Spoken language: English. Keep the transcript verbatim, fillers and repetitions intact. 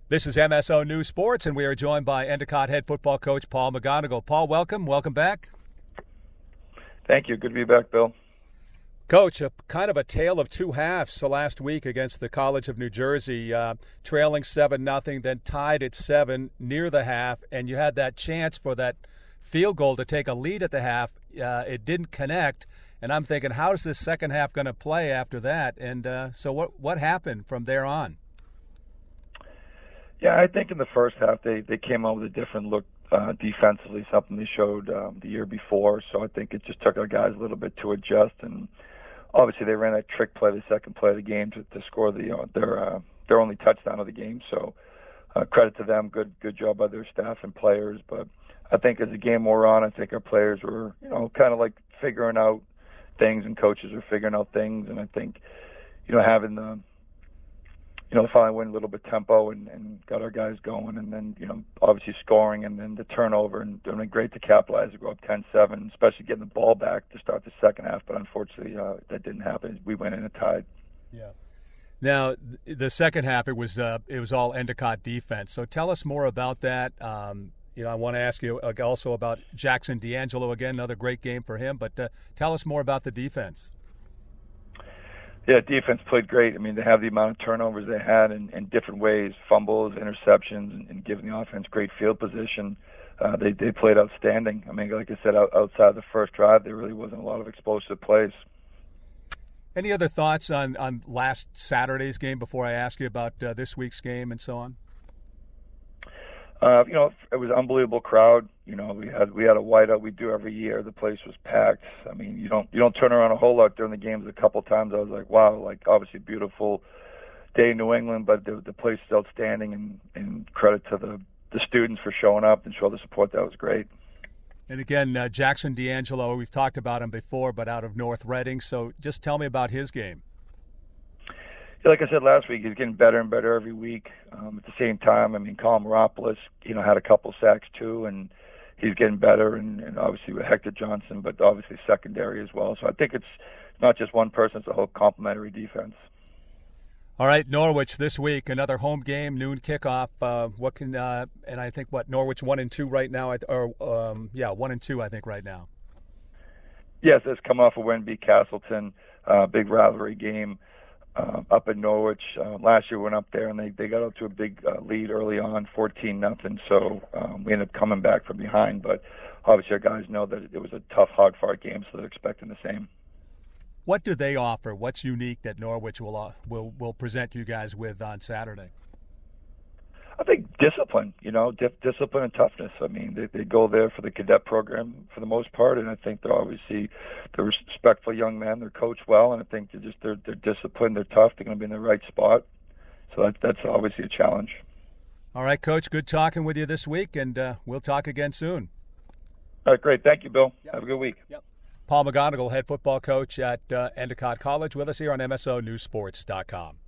This is M S O News Sports, and we are joined by Endicott head football coach Paul McGonigal. Paul, welcome. Welcome back. Thank you. Good to be back, Bill. Coach, a, kind of a tale of two halves the last week against the College of New Jersey, uh, trailing seven nothing, then tied at seven near the half, and you had that chance for that field goal to take a lead at the half. Uh, it didn't connect, and I'm thinking, how is this second half going to play after that? And uh, so what what happened from there on? Yeah, I think in the first half they, they came out with a different look uh, defensively, something they showed um, the year before. So I think it just took our guys a little bit to adjust. And obviously they ran that trick play the second play of the game to, to score the you know, their uh, their only touchdown of the game. So uh, credit to them, good good job by their staff and players. But I think as the game wore on, I think our players were you know kind of like figuring out things, and coaches were figuring out things. And I think you know having the you know, finally went a little bit tempo and, and got our guys going, and then, you know, obviously scoring and then the turnover, and doing great to capitalize to go up ten seven, especially getting the ball back to start the second half. But unfortunately, uh, that didn't happen. We went in and tied. Yeah. Now, the second half, it was uh, it was all Endicott defense. So tell us more about that. Um, you know, I want to ask you also about Jackson D'Angelo again, another great game for him. But uh, tell us more about the defense. Yeah, defense played great. I mean, they have the amount of turnovers they had in, in different ways, fumbles, interceptions, and, and giving the offense great field position. Uh, they they played outstanding. I mean, like I said, out, outside the first drive, there really wasn't a lot of explosive plays. Any other thoughts on, on last Saturday's game before I ask you about uh, this week's game and so on? Uh, you know, it was an unbelievable crowd. You know, we had we had a whiteout we do every year. The place was packed. I mean, you don't you don't turn around a whole lot during the games. A couple of times I was like, wow, like obviously beautiful day in New England, but the the place is outstanding, and, and credit to the the students for showing up and show the support. That was great. And again, uh, Jackson D'Angelo, we've talked about him before, but out of North Reading. So just tell me about his game. Like I said last week, he's getting better and better every week. Um, at the same time, I mean, Colin Maropoulos, you know, had a couple sacks too, and he's getting better. And, and obviously with Hector Johnson, but obviously secondary as well. So I think it's not just one person; it's a whole complementary defense. All right, Norwich this week, another home game, noon kickoff. Uh, what can uh, and I think what Norwich one and two right now, or um, yeah, one and two I think right now. Yes, it's come off a win, beat Castleton, uh, big rivalry game. Uh, up in Norwich. Uh, last year we went up there and they, they got up to a big uh, lead early on, fourteen nothing. So um, we ended up coming back from behind. But obviously our guys know that it was a tough, hard-fought game, so they're expecting the same. What do they offer? What's unique that Norwich will uh, will will present you guys with on Saturday? I think discipline, you know, di- discipline and toughness. I mean, they, they go there for the cadet program for the most part, and I think they're obviously they're respectful young men. They're coached well, and I think they're just they're, they're disciplined. They're tough. They're going to be in the right spot. So that, that's obviously a challenge. All right, Coach. Good talking with you this week, and uh, we'll talk again soon. All right, great. Thank you, Bill. Yep. Have a good week. Yep. Paul McGonigal, head football coach at uh, Endicott College, with us here on M S O News Sports dot com.